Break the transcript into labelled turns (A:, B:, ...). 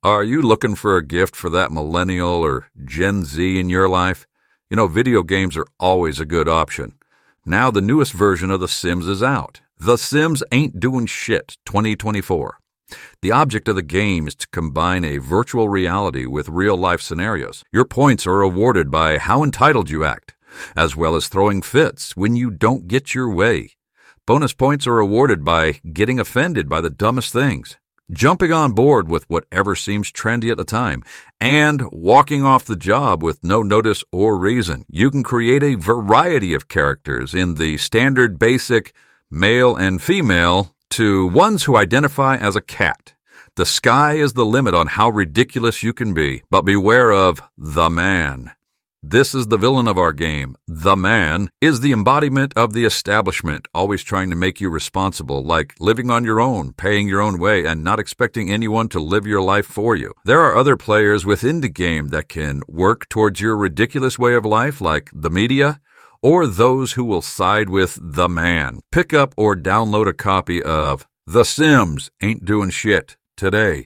A: Are you looking for a gift for that millennial or Gen Z in your life? Video games are always a good option. Now the newest version of The Sims is out. The Sims Ain't Doing Shit 2024. The object of the game is to combine a virtual reality with real-life scenarios. Your points are awarded by how entitled you act, as well as throwing fits when you don't get your way. Bonus points are awarded by getting offended by the dumbest things, jumping on board with whatever seems trendy at the time, and walking off the job with no notice or reason. You can create a variety of characters in the standard basic male and female to ones who identify as a cat. The sky is the limit on how ridiculous you can be, but beware of the man. This is the villain of our game. The man is the embodiment of the establishment, always trying to make you responsible, like living on your own, paying your own way, and not expecting anyone to live your life for you. There are other players within the game that can work towards your ridiculous way of life, like the media, or those who will side with the man. Pick up or download a copy of The Sims Ain't Doing Shit today.